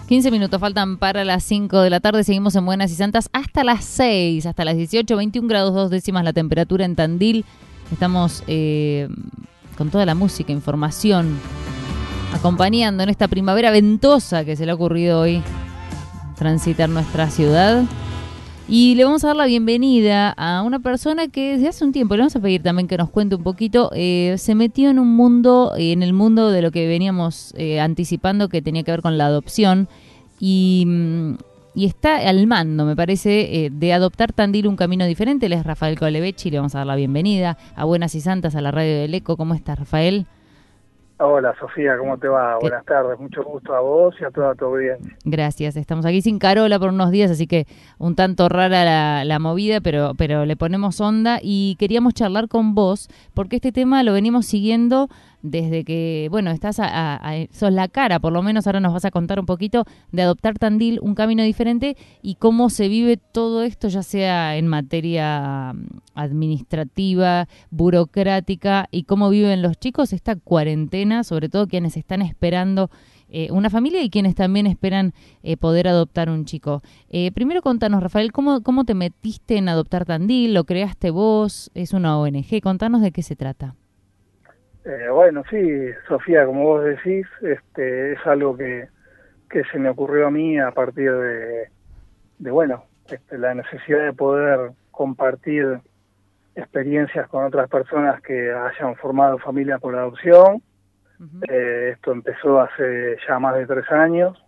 15 minutos faltan para las 5 de la tarde. Seguimos en Buenas y Santas hasta las 6, hasta las 18, 21 grados 2 décimas la temperatura en Tandil. Estamos con toda la música, información, acompañando en esta primavera ventosa que se le ha ocurrido hoy transitar nuestra ciudad. Y le vamos a dar la bienvenida a una persona que desde hace un tiempo, le vamos a pedir también que nos cuente un poquito, se metió en un mundo, en el mundo de lo que veníamos anticipando que tenía que ver con la adopción y está al mando, me parece, de adoptar Tandil un camino diferente. Él es Rafael Colebechi y le vamos a dar la bienvenida a Buenas y Santas, a la radio del Eco. ¿Cómo estás, Rafael? Hola Sofía, ¿cómo te va? Buenas tardes, mucho gusto a vos y a toda tu audiencia. Gracias, estamos aquí sin Carola por unos días, así que un tanto rara la movida, pero le ponemos onda y queríamos charlar con vos, porque este tema lo venimos siguiendo desde que, bueno, estás sos la cara, por lo menos ahora nos vas a contar un poquito de adoptar Tandil, un camino diferente y cómo se vive todo esto, ya sea en materia administrativa, burocrática y cómo viven los chicos esta cuarentena, sobre todo quienes están esperando una familia y quienes también esperan poder adoptar un chico. Primero contanos, Rafael, ¿cómo te metiste en Adoptar Tandil? ¿Lo creaste vos? ¿Es una ONG? Contanos de qué se trata. Bueno, sí, Sofía, como vos decís, es algo que se me ocurrió a mí a partir de la necesidad de poder compartir experiencias con otras personas que hayan formado familia por adopción. Uh-huh. Esto empezó hace ya más de 3 años,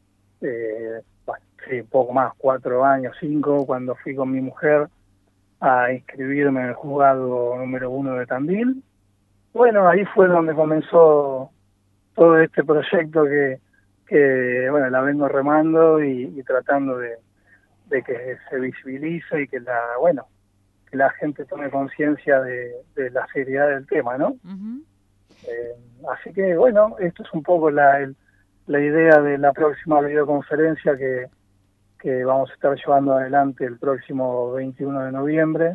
sí, poco más, 4 años, 5, cuando fui con mi mujer a inscribirme en el juzgado número 1 de Tandil. Bueno, ahí fue donde comenzó todo este proyecto que la vengo remando y tratando de que se visibilice y que la gente tome conciencia de la seriedad del tema, ¿no? Uh-huh. Así que, bueno, esto es un poco la idea de la próxima videoconferencia que vamos a estar llevando adelante el próximo 21 de noviembre.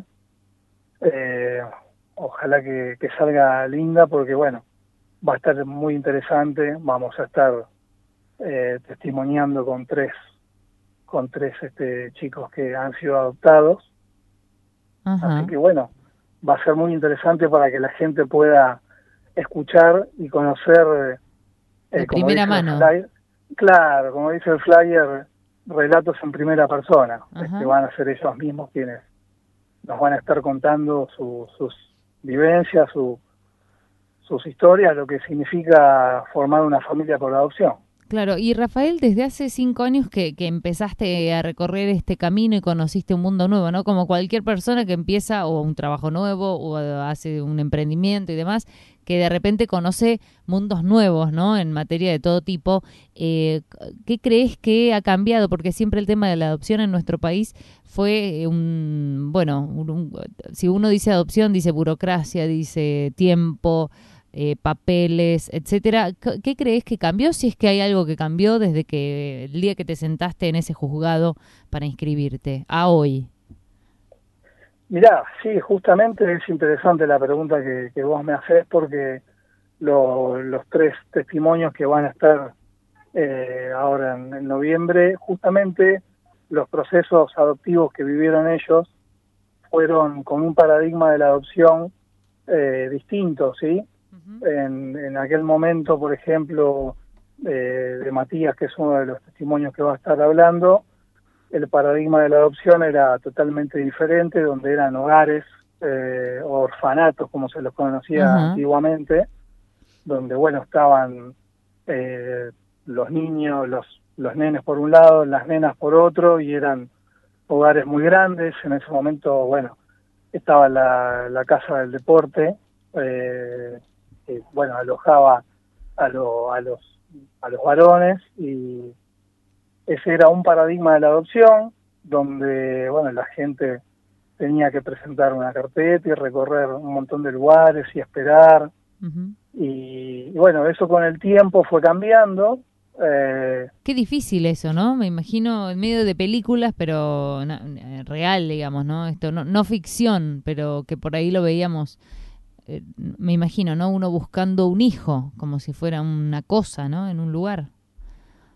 Ojalá que salga linda porque, bueno, va a estar muy interesante. Vamos a estar testimoniando con tres chicos que han sido adoptados. Uh-huh. Así que, bueno, va a ser muy interesante para que la gente pueda escuchar y conocer de primera mano. Claro, como dice el flyer, relatos en primera persona. Uh-huh. Van a ser ellos mismos quienes nos van a estar contando sus vivencias, sus historias, lo que significa formar una familia por adopción. Claro, y Rafael, desde hace 5 años que empezaste a recorrer este camino y conociste un mundo nuevo, ¿no? Como cualquier persona que empieza o un trabajo nuevo o hace un emprendimiento y demás, que de repente conoce mundos nuevos, ¿no? En materia de todo tipo. ¿Qué crees que ha cambiado? Porque siempre el tema de la adopción en nuestro país fue si uno dice adopción, dice burocracia, dice tiempo, papeles, etcétera. ¿Qué crees que cambió? Si es que hay algo que cambió desde que el día que te sentaste en ese juzgado para inscribirte a hoy. Mirá, sí, justamente es interesante la pregunta que vos me hacés porque los 3 testimonios que van a estar ahora en noviembre, justamente los procesos adoptivos que vivieron ellos fueron con un paradigma de la adopción distinto, ¿sí? Uh-huh. En aquel momento, por ejemplo, de Matías, que es uno de los testimonios que va a estar hablando, el paradigma de la adopción era totalmente diferente, donde eran hogares, orfanatos, como se los conocía uh-huh. antiguamente, donde, bueno, estaban los niños, los nenes por un lado, las nenas por otro, y eran hogares muy grandes. En ese momento, bueno, estaba la Casa del Deporte, que, bueno, alojaba a los varones, y ese era un paradigma de la adopción, donde, bueno, la gente tenía que presentar una carpeta y recorrer un montón de lugares y esperar. Uh-huh. Y bueno, eso con el tiempo fue cambiando. Qué difícil eso, ¿no? Me imagino en medio de películas, pero real, digamos, ¿no? Esto no ficción, pero que por ahí lo veíamos, me imagino, ¿no? Uno buscando un hijo, como si fuera una cosa, ¿no? En un lugar.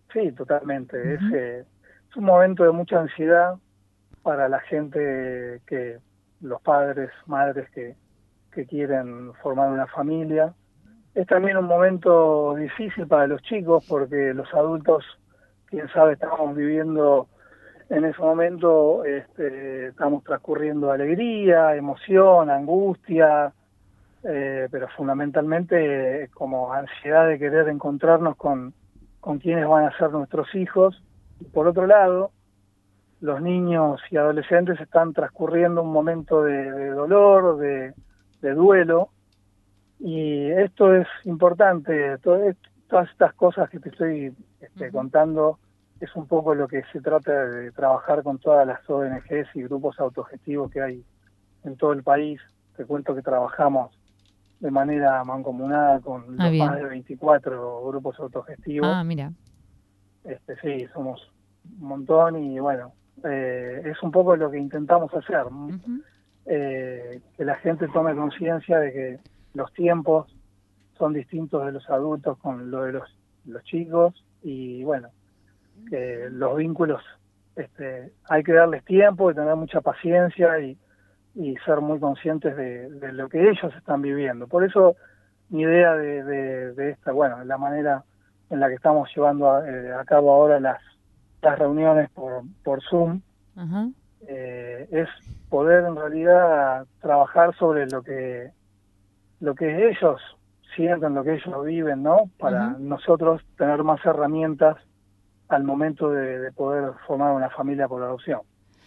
Sí, totalmente. Ujú. Es un momento de mucha ansiedad para la gente, los padres, madres que quieren formar una familia. Es también un momento difícil para los chicos porque los adultos, quién sabe, estamos viviendo en ese momento, estamos transcurriendo alegría, emoción, angustia, pero fundamentalmente como ansiedad de querer encontrarnos con quienes van a ser nuestros hijos. Y por otro lado, los niños y adolescentes están transcurriendo un momento de dolor, de duelo, y esto es importante. Todas estas cosas que te estoy Ujú. contando es un poco lo que se trata de trabajar con todas las ONGs y grupos autogestivos que hay en todo el país. Te cuento que trabajamos de manera mancomunada con Ah, los más bien. de 24 grupos autogestivos. Ah, mira. Sí, somos un montón y bueno, es un poco lo que intentamos hacer, Ujú. que la gente tome conciencia de que los tiempos son distintos de los adultos con lo de los chicos y bueno, que los vínculos hay que darles tiempo y tener mucha paciencia y ser muy conscientes de lo que ellos están viviendo. Por eso mi idea de esta, bueno, la manera en la que estamos llevando a cabo ahora las reuniones por Zoom, Ajá. es poder en realidad trabajar sobre lo que ellos sienten, lo que ellos viven, ¿no? Para Ujú. nosotros tener más herramientas al momento de poder formar una familia por adopción.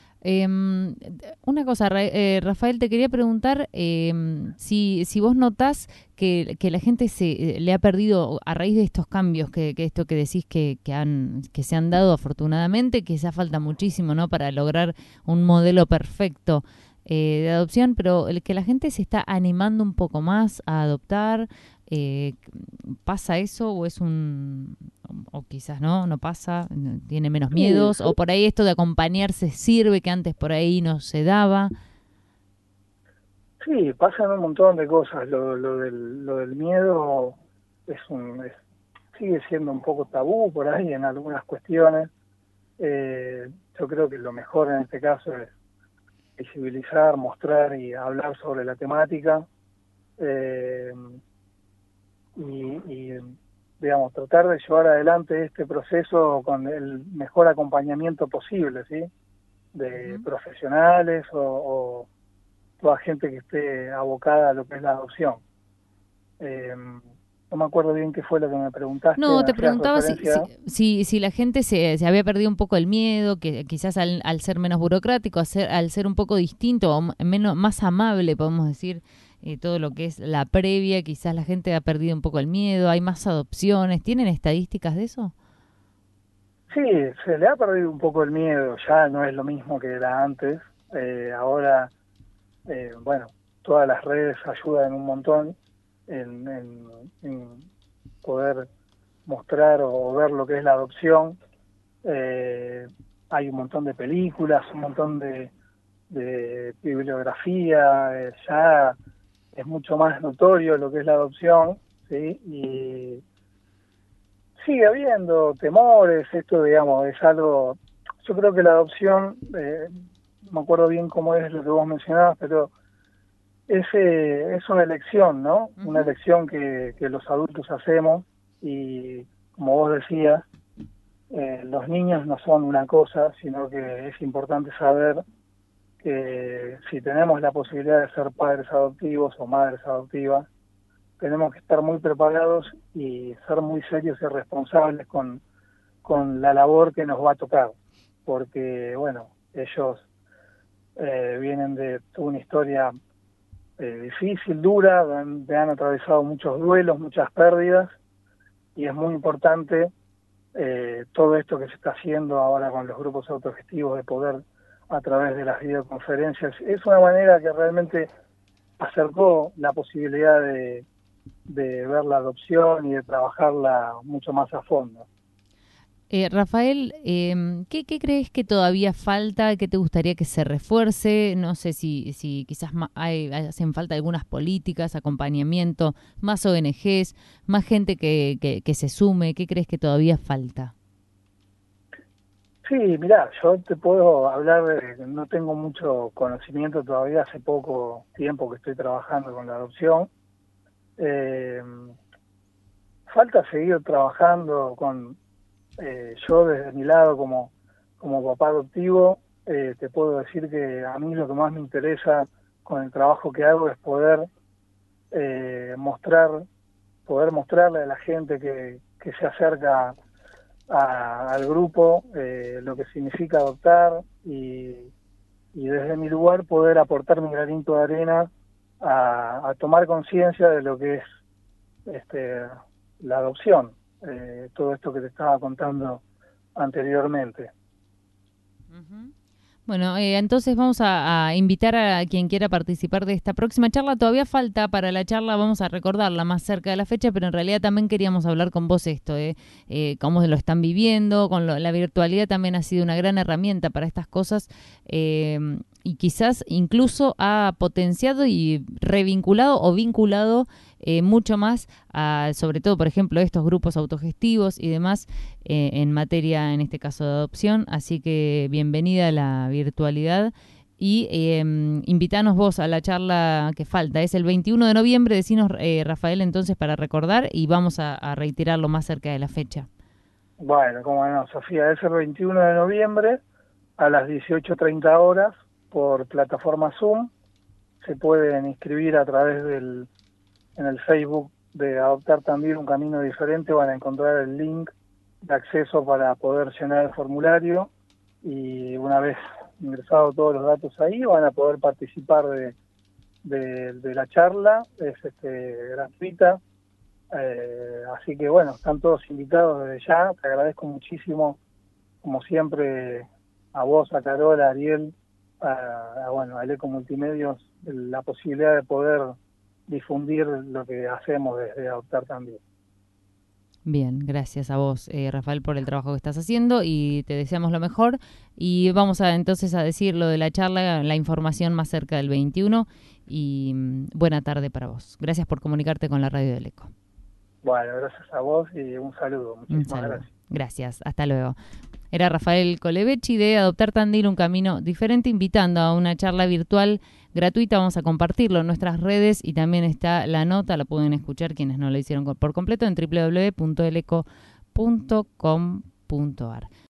Una cosa, Rafael, te quería preguntar si vos notás que la gente le ha perdido a raíz de estos cambios que esto que decís que se han dado afortunadamente, que ya falta muchísimo, ¿no? Para lograr un modelo perfecto de adopción, pero el que la gente se está animando un poco más a adoptar, eh, ¿pasa eso o es o quizás no pasa, tiene menos Sí, miedos, o por ahí esto de acompañarse sirve que antes por ahí no se daba? sí, pasan un montón de cosas. Lo del miedo sigue siendo un poco tabú por ahí en algunas cuestiones. Yo creo que lo mejor en este caso es visibilizar, mostrar y hablar sobre la temática. eh, y, digamos, tratar de llevar adelante este proceso con el mejor acompañamiento posible, ¿sí? De Ujú. profesionales o toda gente que esté abocada a lo que es la adopción. No me acuerdo bien qué fue lo que me preguntaste, No, me te hacías preguntaba referencia. si la gente se había perdido un poco el miedo, que quizás al ser menos burocrático, al ser un poco distinto, o menos, más amable, podemos decir, todo lo que es la previa, quizás la gente ha perdido un poco el miedo, hay más adopciones. ¿Tienen estadísticas de eso? Sí, se le ha perdido un poco el miedo, ya no es lo mismo que era antes. Ahora, bueno, todas las redes ayudan un montón en poder mostrar o ver lo que es la adopción. Eh, Hay un montón de películas, un montón de bibliografía, ya es mucho más notorio lo que es la adopción, ¿sí? Y sigue habiendo temores, esto, digamos, es algo, yo creo que la adopción, no me acuerdo bien cómo es lo que vos mencionabas, pero es una elección, ¿no? Una Ujú. elección que los adultos hacemos y, como vos decías, los niños no son una cosa, sino que es importante saber que si tenemos la posibilidad de ser padres adoptivos o madres adoptivas, tenemos que estar muy preparados y ser muy serios y responsables con la labor que nos va a tocar, porque, bueno, ellos vienen de toda una historia difícil, dura, donde han atravesado muchos duelos, muchas pérdidas, y es muy importante todo esto que se está haciendo ahora con los grupos autogestivos de poder a través de las videoconferencias. Es una manera que realmente acercó la posibilidad de ver la adopción y de trabajarla mucho más a fondo. Rafael, ¿qué crees que todavía falta? ¿Qué te gustaría que se refuerce? No sé si quizás hacen falta algunas políticas, acompañamiento, más ONGs, más gente que se sume. ¿Qué crees que todavía falta? Sí, mirá, yo te puedo hablar, no tengo mucho conocimiento todavía, hace poco tiempo que estoy trabajando con la adopción. Eh, Falta seguir trabajando con, yo desde mi lado como papá adoptivo, te puedo decir que a mí lo que más me interesa con el trabajo que hago es poder mostrar, poder mostrarle a la gente que se acerca al grupo lo que significa adoptar y desde mi lugar poder aportar mi granito de arena a tomar conciencia de lo que es este, la adopción, todo esto que te estaba contando anteriormente. Ujú. Bueno, entonces vamos a invitar a quien quiera participar de esta próxima charla. Todavía falta para la charla, vamos a recordarla más cerca de la fecha, pero en realidad también queríamos hablar con vos esto, cómo lo están viviendo, la virtualidad también ha sido una gran herramienta para estas cosas y quizás incluso ha potenciado y revinculado o vinculado mucho más a, sobre todo, por ejemplo, estos grupos autogestivos y demás en materia, en este caso, de adopción. Así que bienvenida a la virtualidad y invitanos vos a la charla que falta. Es el 21 de noviembre, decinos, Rafael, entonces, para recordar y vamos a reiterarlo más cerca de la fecha. Bueno, como no, Sofía, es el 21 de noviembre a las 18:30 por plataforma Zoom. Se pueden inscribir a través en el Facebook de Adoptar También un Camino Diferente, van a encontrar el link de acceso para poder llenar el formulario y una vez ingresados todos los datos ahí van a poder participar de la charla, es gratuita, así que bueno, están todos invitados desde ya. Te agradezco muchísimo, como siempre, a vos, a Carola, a Ariel, a Eleco Multimedios, la posibilidad de poder difundir lo que hacemos desde Adoptar También. Bien, gracias a vos, Rafael, por el trabajo que estás haciendo y te deseamos lo mejor. Y vamos entonces a decir lo de la charla, la información más cerca del 21 y buena tarde para vos. Gracias por comunicarte con la radio del Eco. Bueno, gracias a vos y un saludo. Un Muchísimas saludo. gracias. Gracias, hasta luego. Era Rafael Colebechi de Adoptar Tandil, un camino diferente, invitando a una charla virtual gratuita. Vamos a compartirlo en nuestras redes y también está la nota, la pueden escuchar quienes no lo hicieron por completo en www.eleco.com.ar.